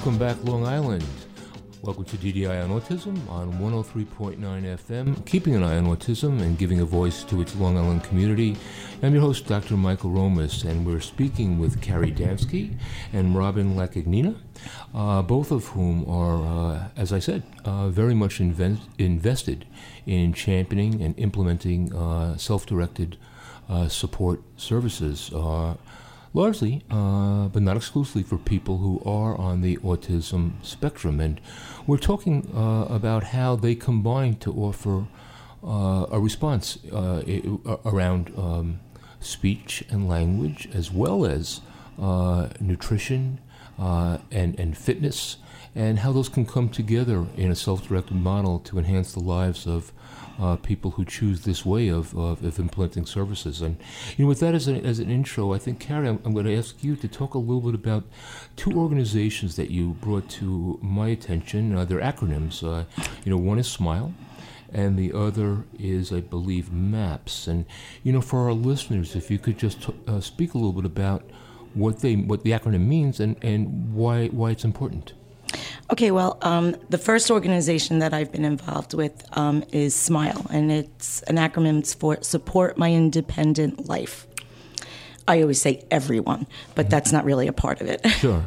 Welcome back, Long Island. Welcome to DDI on Autism on 103.9 FM, keeping an eye on autism and giving a voice to its Long Island community. I'm your host, Dr. Michael Romas, and we're speaking with Carrie Dansky and Robin Laccagnina, both of whom are, as I said, very much invested in championing and implementing self-directed support services, largely, but not exclusively, for people who are on the autism spectrum. And we're talking about how they combine to offer a response around speech and language, as well as nutrition and fitness, and how those can come together in a self-directed model to enhance the lives of people who choose this way of implementing services. And with that as an intro, I think, Carrie, I'm going to ask you to talk a little bit about two organizations that you brought to my attention. They're acronyms. One is SMILE, and the other is, I believe, MAPS. And for our listeners, if you could just speak a little bit about what the acronym means and why it's important. Okay, well, the first organization that I've been involved with is SMILE, and it's an acronym for Support My Independent Life. I always say everyone, but that's not really a part of it. Sure.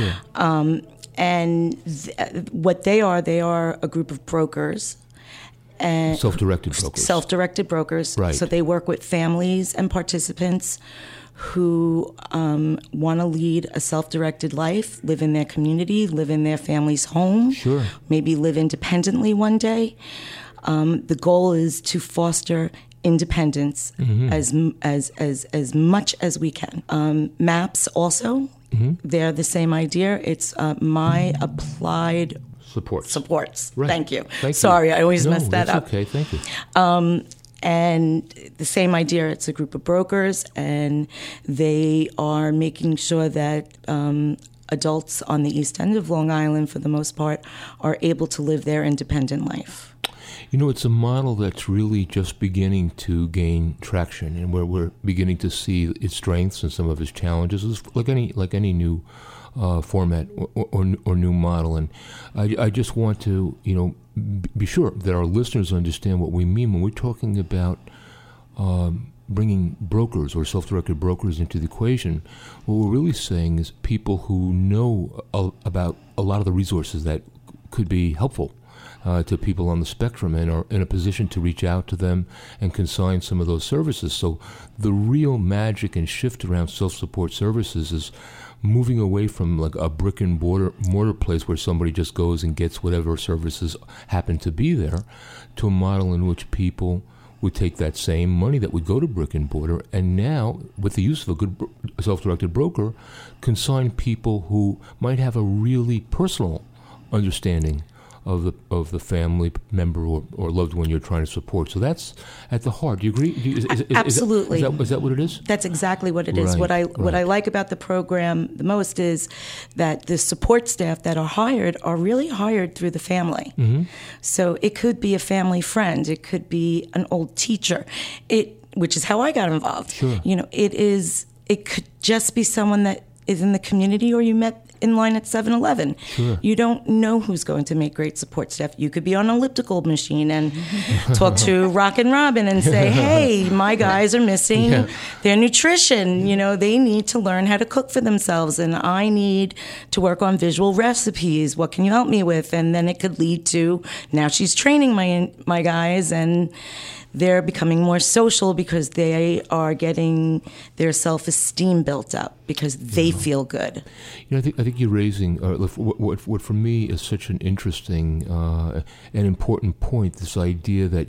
What they are a group of brokers. And Self-directed brokers. Right. So they work with families and participants who want to lead a self-directed life, live in their community, live in their family's home, sure, maybe live independently one day. The goal is to foster independence as much as we can. MAPS also, they're the same idea. It's My Applied Supports. Right. Thank you. Sorry, I always mess that up. Okay, thank you. And the same idea, it's a group of brokers, and they are making sure that adults on the East End of Long Island, for the most part, are able to live their independent life. It's a model that's really just beginning to gain traction, and where we're beginning to see its strengths and some of its challenges, like any new format or new model. And I just want to, be sure that our listeners understand what we mean when we're talking about bringing brokers or self-directed brokers into the equation. What we're really saying is people who know about a lot of the resources that could be helpful to people on the spectrum and are in a position to reach out to them and consign some of those services. So the real magic and shift around self-support services is moving away from like a brick and mortar place where somebody just goes and gets whatever services happen to be there, to a model in which people would take that same money that would go to brick and mortar, and now, with the use of a good self-directed broker, consign people who might have a really personal understanding of the family member or loved one you're trying to support. So that's at the heart. Do you agree? Absolutely. Is that what it is? That's exactly what it is. What I like about the program the most is that the support staff that are hired are really hired through the family. Mm-hmm. So it could be a family friend. It could be an old teacher. Which is how I got involved. Sure. It could just be someone that is in the community or you met in line at 7-Eleven. Sure. You don't know who's going to make great support staff. You could be on an elliptical machine and talk to Rock and Robin and say, hey, my guys are missing their nutrition. They need to learn how to cook for themselves, and I need to work on visual recipes. What can you help me with? And then it could lead to, now she's training my guys, and they're becoming more social because they are getting their self-esteem built up because they feel good. I think you're raising what for me is such an interesting and important point. This idea that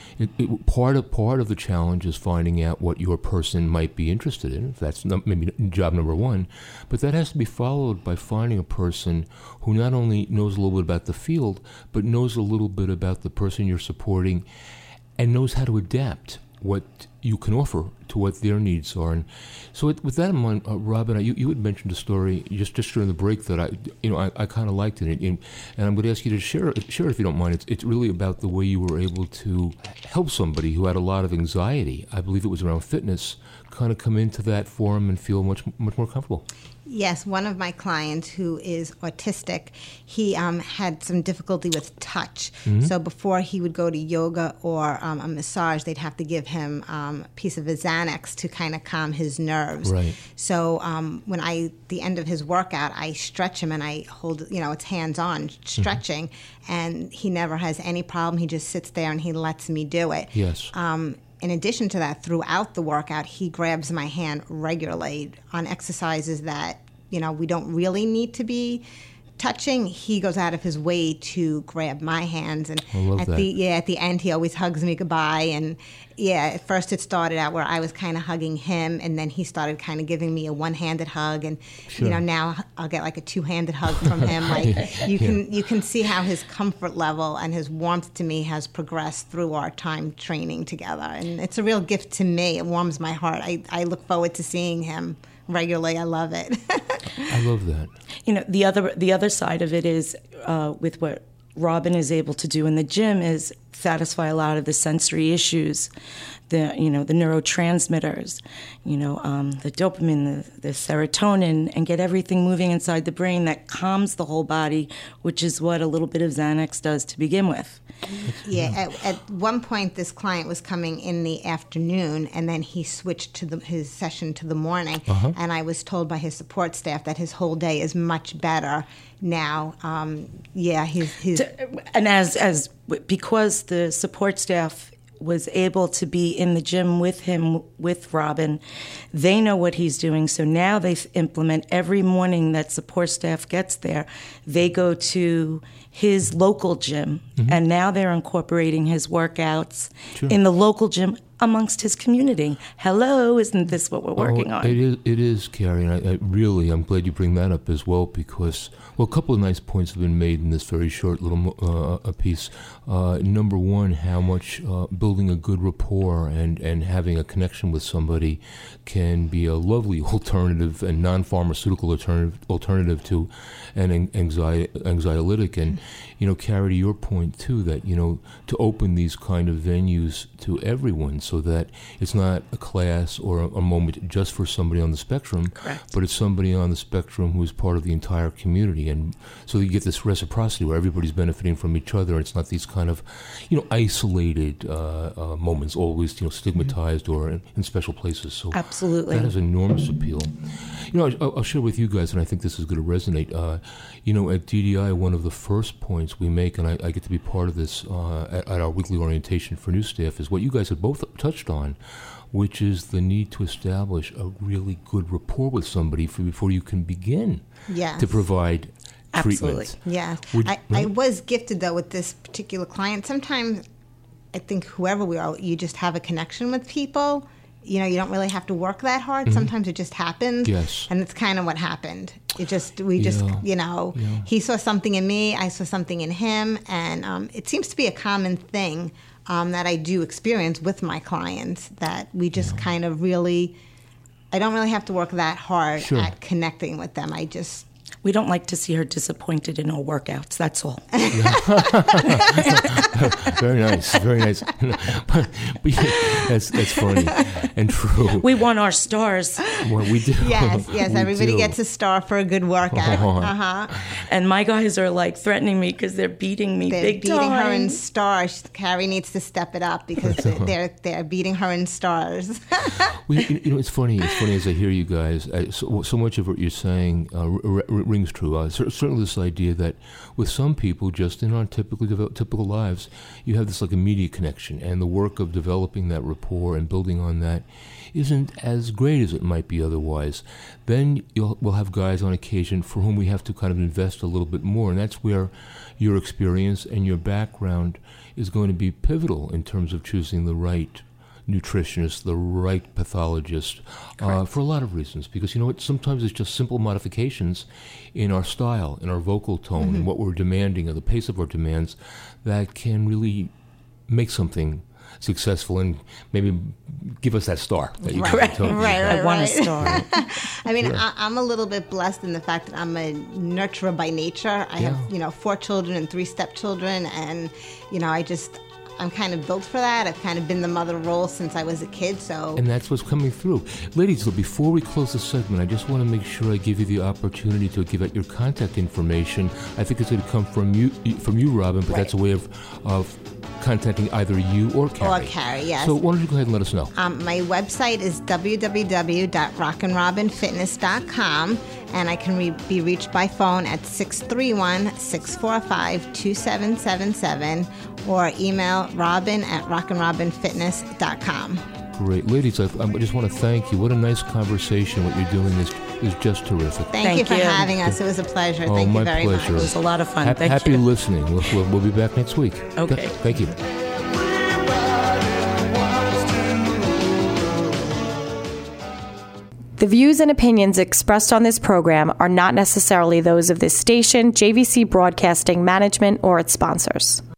part of the challenge is finding out what your person might be interested in. That's maybe job number one, but that has to be followed by finding a person who not only knows a little bit about the field, but knows a little bit about the person you're supporting, and knows how to adapt what you can offer to what their needs are. And so with that in mind, Robin, you had mentioned a story just during the break that I kind of liked it, and I'm going to ask you to share it if you don't mind. It's really about the way you were able to help somebody who had a lot of anxiety. I believe it was around fitness, kind of come into that forum and feel much more comfortable. Yes, one of my clients who is autistic, he had some difficulty with touch. So before he would go to yoga or a massage, they'd have to give him a piece of Xanax to kind of calm his nerves. Right. So when the end of his workout, I stretch him and I hold, it's hands-on stretching, and he never has any problem. He just sits there and he lets me do it. Yes. In addition to that, throughout the workout, he grabs my hand regularly on exercises that, we don't really need to be touching. He goes out of his way to grab my hands. And I love that. At the end, he always hugs me goodbye. And at first it started out where I was kind of hugging him, and then he started kind of giving me a one-handed hug. And, Sure. Now I'll get like a two-handed hug from him. Like you can see how his comfort level and his warmth to me has progressed through our time training together. And it's a real gift to me. It warms my heart. I look forward to seeing him regularly. I love it. I love that. The other side of it is with what Robin is able to do in the gym is satisfy a lot of the sensory issues, the neurotransmitters, the dopamine, the serotonin, and get everything moving inside the brain that calms the whole body, which is what a little bit of Xanax does to begin with. Yeah, at one point this client was coming in the afternoon, and then he switched to his session to the morning, and I was told by his support staff that his whole day is much better now. He's and as because the support staff was able to be in the gym with him, with Robin, they know what he's doing. So now they implement every morning that support staff gets there. They go to his local gym, and now they're incorporating his workouts in the local gym amongst his community. Hello, isn't this what we're working on? It is, Carrie, and I'm glad you bring that up as well, because, a couple of nice points have been made in this very short little piece. Number one, how much building a good rapport and having a connection with somebody can be a lovely alternative and non-pharmaceutical alternative to an anxiolytic. And, Carrie, to your point, too, that, to open these kind of venues to everyone so that it's not a class or a moment just for somebody on the spectrum, Correct. but it's somebody on the spectrum who's part of the entire community. And so you get this reciprocity where everybody's benefiting from each other. It's not these kind of, isolated moments, always, stigmatized or in special places. So Absolutely. that has enormous appeal. I'll share with you guys, and I think this is going to resonate. At DDI, one of the first points we make, and I get to be part of this at our weekly orientation for new staff, is what you guys have both touched on, which is the need to establish a really good rapport with somebody before you can begin to provide Absolutely. treatment. Yeah. I was gifted, though, with this particular client. Sometimes I think whoever we are, you just have a connection with people. You don't really have to work that hard. Sometimes it just happens. Yes. And it's kind of what happened. He saw something in me, I saw something in him. And it seems to be a common thing that I do experience with my clients, that we just kind of I don't really have to work that hard at connecting with them. We don't like to see her disappointed in our workouts, that's all. Very nice, very nice. but that's funny and true. We want our stars. Well, we do. Yes, We everybody do. gets a star for a good workout. And my guys are like threatening me because they're beating me They're big beating time. her in stars. Carrie needs to step it up because they're beating her in stars. It's funny as I hear you guys. So much of what you're saying rings true. Certainly, this idea that with some people, just in our typical lives, you have this like immediate connection, and the work of developing that rapport and building on that isn't as great as it might be otherwise. Then we'll have guys on occasion for whom we have to kind of invest a little bit more, and that's where your experience and your background is going to be pivotal in terms of choosing the right nutritionist, the right pathologist, for a lot of reasons. Because sometimes it's just simple modifications in our style, in our vocal tone, and what we're demanding, or the pace of our demands, that can really make something successful and maybe give us that star that you Right. I want a star. I mean, I'm a little bit blessed in the fact that I'm a nurturer by nature. I have, 4 children and 3 stepchildren, and, I'm kind of built for that. I've kind of been the mother role since I was a kid, so. And that's what's coming through. Ladies, before we close the segment, I just want to make sure I give you the opportunity to give out your contact information. I think it's going to come from you, Robin, but that's a way of contacting either you or Carrie. Or Carrie, yes. So why don't you go ahead and let us know? My website is www.rockandrobinfitness.com, and I can be reached by phone at 631-645-2777 or email robin@rockandrobinfitness.com. Great. Ladies, I just want to thank you. What a nice conversation. What you're doing is just terrific. Thank you for having us. It was a pleasure. Thank you very much. My pleasure. It was a lot of fun. Happy listening. We'll be back next week. Okay. Thank you. The views and opinions expressed on this program are not necessarily those of this station, JVC Broadcasting Management, or its sponsors.